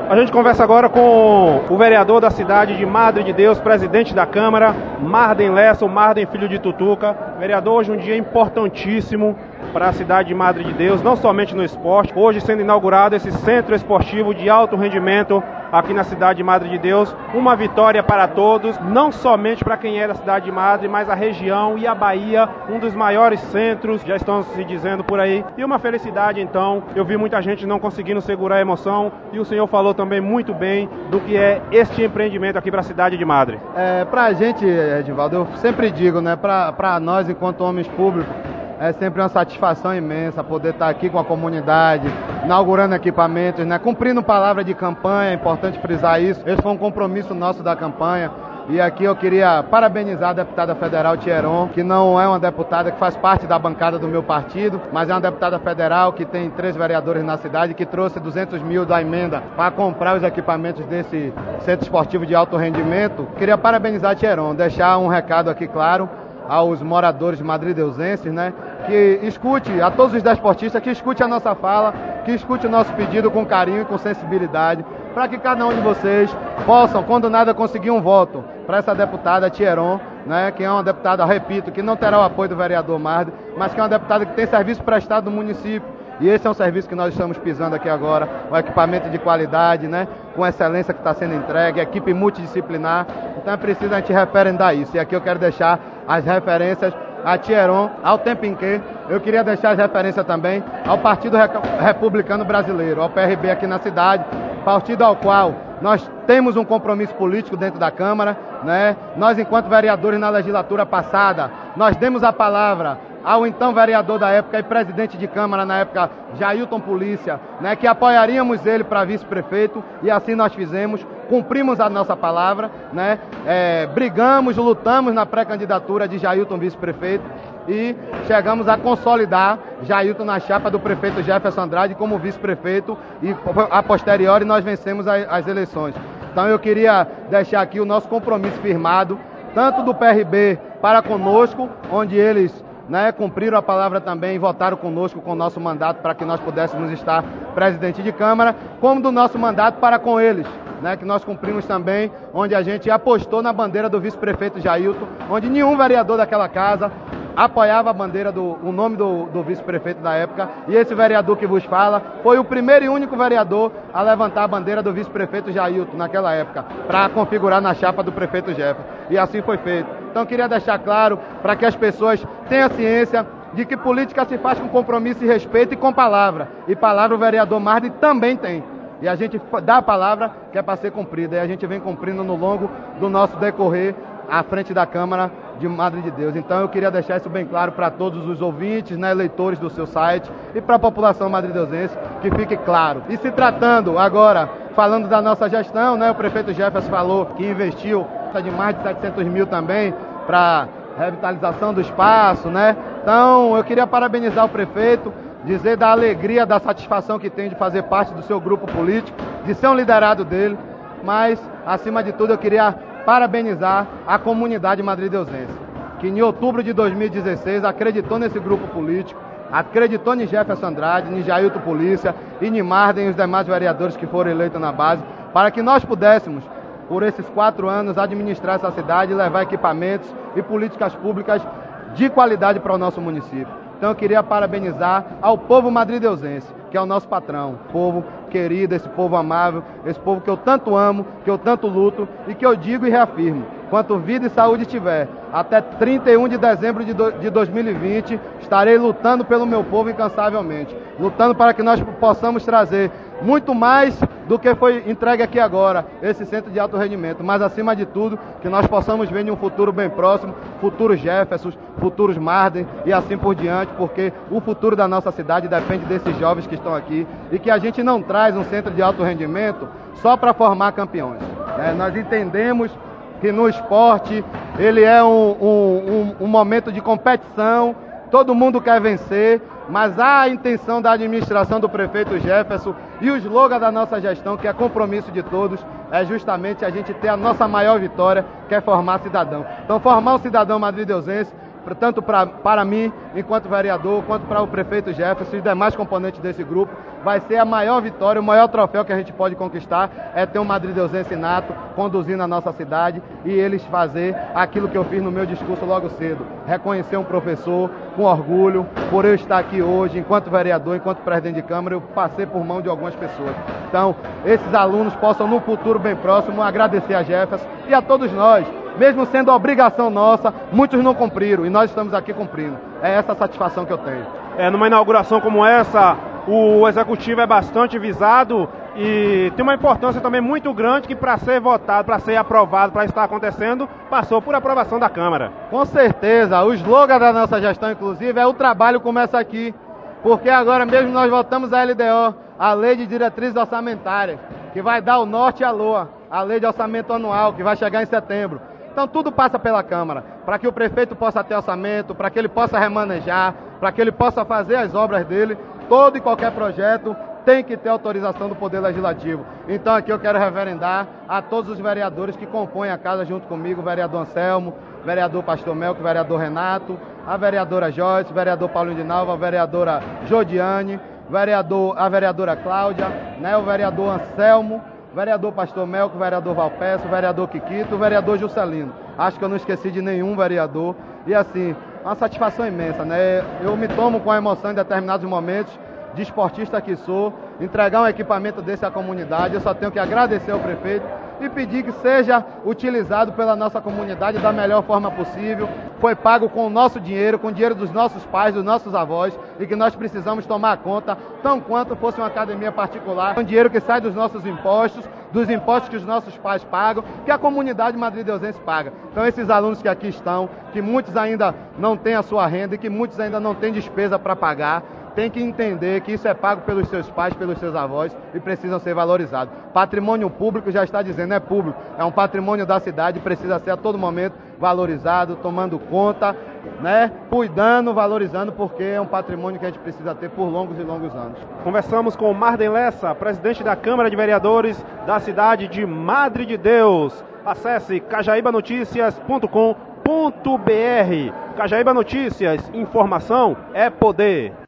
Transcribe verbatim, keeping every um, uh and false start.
A gente conversa agora com o vereador da cidade de Madre de Deus, presidente da Câmara, Marden Lessa, o Marden Filho de Tutuca. Vereador, hoje um dia importantíssimo para a cidade de Madre de Deus, não somente no esporte. Hoje sendo inaugurado esse centro esportivo de alto rendimento aqui na cidade de Madre de Deus. Uma vitória para todos, não somente para quem é da cidade de Madre, mas a região e a Bahia, um dos maiores centros, já estão se dizendo por aí. E uma felicidade, então. Eu vi muita gente não conseguindo segurar a emoção e o senhor falou também muito bem do que é este empreendimento aqui para a cidade de Madre. É, para a gente, Edivaldo, eu sempre digo, né, para nós enquanto homens públicos, é sempre uma satisfação imensa poder estar aqui com a comunidade, inaugurando equipamentos, né, cumprindo palavra de campanha, é importante frisar isso. Esse foi um compromisso nosso da campanha. E aqui eu queria parabenizar a deputada federal Thieron, que não é uma deputada que faz parte da bancada do meu partido, mas é uma deputada federal que tem três vereadores na cidade, que trouxe duzentos mil da emenda para comprar os equipamentos desse centro esportivo de alto rendimento. Queria parabenizar a Thieron, deixar um recado aqui claro aos moradores madrideuzenses, né, que escute, a todos os desportistas, que escute a nossa fala, que escute o nosso pedido com carinho e com sensibilidade, para que cada um de vocês possam, quando nada, conseguir um voto para essa deputada Thieron, né, que é uma deputada, repito, que não terá o apoio do vereador Marden, mas que é uma deputada que tem serviço prestado no município. E esse é um serviço que nós estamos pisando aqui agora, um equipamento de qualidade, né, com excelência que está sendo entregue, equipe multidisciplinar. Então é preciso a gente referendar isso. E aqui eu quero deixar as referências a Thieron, ao tempo em que eu queria deixar as referências também ao Partido Republicano Brasileiro, ao P R B aqui na cidade, partido ao qual nós temos um compromisso político dentro da Câmara, né? Nós, enquanto vereadores na legislatura passada, nós demos a palavra ao então vereador da época e presidente de Câmara na época, Jailton Polícia, né, que apoiaríamos ele para vice-prefeito, e assim nós fizemos, cumprimos a nossa palavra, né, é, brigamos, lutamos na pré-candidatura de Jailton vice-prefeito e chegamos a consolidar Jailton na chapa do prefeito Jefferson Andrade como vice-prefeito, e a posteriori nós vencemos a, as eleições. Então eu queria deixar aqui o nosso compromisso firmado, tanto do P R B para conosco, onde eles, né, cumpriram a palavra também e votaram conosco com o nosso mandato para que nós pudéssemos estar presidente de Câmara, como do nosso mandato para com eles, né, que nós cumprimos também, onde a gente apostou na bandeira do vice-prefeito Jailton, onde nenhum vereador daquela casa apoiava a bandeira, do, o nome do, do vice-prefeito da época, e esse vereador que vos fala foi o primeiro e único vereador a levantar a bandeira do vice-prefeito Jailton naquela época, para configurar na chapa do prefeito Jefferson, e assim foi feito. Então eu queria deixar claro para que as pessoas tenham ciência de que política se faz com compromisso e respeito e com palavra, e palavra o vereador Marden também tem. E a gente dá a palavra que é para ser cumprida, e a gente vem cumprindo no longo do nosso decorrer à frente da Câmara de Madre de Deus. Então eu queria deixar isso bem claro para todos os ouvintes, né, leitores do seu site, e para a população madrideuzense, que fique claro. E se tratando agora, falando da nossa gestão, né, o prefeito Jefferson falou que investiu de mais de setecentos mil também para revitalização do espaço, né? Então eu queria parabenizar o prefeito, dizer da alegria, da satisfação que tem de fazer parte do seu grupo político, de ser um liderado dele, mas acima de tudo eu queria parabenizar a comunidade madrideuzense, que em outubro de dois mil e dezesseis acreditou nesse grupo político, acreditou em Jefferson Andrade, em Jailton Polícia e em Marden e os demais vereadores que foram eleitos na base, para que nós pudéssemos, por esses quatro anos, administrar essa cidade e levar equipamentos e políticas públicas de qualidade para o nosso município. Então eu queria parabenizar ao povo madrideuzense, que é o nosso patrão, povo querido, esse povo amável, esse povo que eu tanto amo, que eu tanto luto e que eu digo e reafirmo, quanto vida e saúde tiver, até trinta e um de dezembro de, do, de dois mil e vinte, estarei lutando pelo meu povo incansavelmente, lutando para que nós possamos trazer muito mais do que foi entregue aqui agora, esse centro de alto rendimento, mas acima de tudo, que nós possamos ver em um futuro bem próximo, futuros Jefferson, futuros Marden e assim por diante, porque o futuro da nossa cidade depende desses jovens que estão aqui, e que a gente não traz um centro de alto rendimento só para formar campeões, né? Nós entendemos que no esporte ele é um, um, um, um momento de competição, todo mundo quer vencer, mas há a intenção da administração do prefeito Jefferson e o slogan da nossa gestão, que é compromisso de todos, é justamente a gente ter a nossa maior vitória, que é formar cidadão. Então formar um cidadão madrideuzense tanto pra, para mim, enquanto vereador, quanto para o prefeito Jefferson e demais componentes desse grupo. Vai ser a maior vitória, o maior troféu que a gente pode conquistar é ter um madrideusense nato conduzindo a nossa cidade e eles fazer aquilo que eu fiz no meu discurso logo cedo, reconhecer um professor com orgulho, por eu estar aqui hoje, enquanto vereador, enquanto presidente de Câmara, eu passei por mão de algumas pessoas. Então, esses alunos possam, no futuro bem próximo, agradecer a Jefferson e a todos nós, mesmo sendo obrigação nossa, muitos não cumpriram e nós estamos aqui cumprindo. É essa a satisfação que eu tenho. É, numa inauguração como essa, o executivo é bastante visado e tem uma importância também muito grande que para ser votado, para ser aprovado, para estar acontecendo, passou por aprovação da Câmara. Com certeza, o slogan da nossa gestão, inclusive, é o trabalho começa aqui, porque agora mesmo nós votamos a L D O, a Lei de Diretrizes Orçamentárias, que vai dar o norte e a lua, a Lei de Orçamento Anual, que vai chegar em setembro. Então tudo passa pela Câmara, para que o prefeito possa ter orçamento, para que ele possa remanejar, para que ele possa fazer as obras dele. Todo e qualquer projeto tem que ter autorização do Poder Legislativo. Então aqui eu quero reverendar a todos os vereadores que compõem a casa junto comigo, o vereador Anselmo, vereador Pastor Melco, vereador Renato, a vereadora Joyce, vereador Paulinho de Nalva, a vereadora Jodiane, vereador, a vereadora Cláudia, né, o vereador Anselmo, vereador Pastor Melco, vereador Valpeço, vereador Quiquito, vereador Juscelino. Acho que eu não esqueci de nenhum vereador. E assim, uma satisfação imensa, né? Eu me tomo com a emoção em determinados momentos, de esportista que sou, entregar um equipamento desse à comunidade. Eu só tenho que agradecer ao prefeito e pedir que seja utilizado pela nossa comunidade da melhor forma possível. Foi pago com o nosso dinheiro, com o dinheiro dos nossos pais, dos nossos avós, e que nós precisamos tomar conta, tão quanto fosse uma academia particular. É um dinheiro que sai dos nossos impostos, dos impostos que os nossos pais pagam, que a comunidade madrideusense paga. Então esses alunos que aqui estão, que muitos ainda não têm a sua renda e que muitos ainda não têm despesa para pagar, tem que entender que isso é pago pelos seus pais, pelos seus avós e precisam ser valorizados. Patrimônio público, já está dizendo, é público, é um patrimônio da cidade, precisa ser a todo momento valorizado, tomando conta, né, cuidando, valorizando, porque é um patrimônio que a gente precisa ter por longos e longos anos. Conversamos com Marden Lessa, presidente da Câmara de Vereadores da cidade de Madre de Deus. Acesse cajaíba noticias ponto com ponto br. Cajaíba Notícias, informação é poder.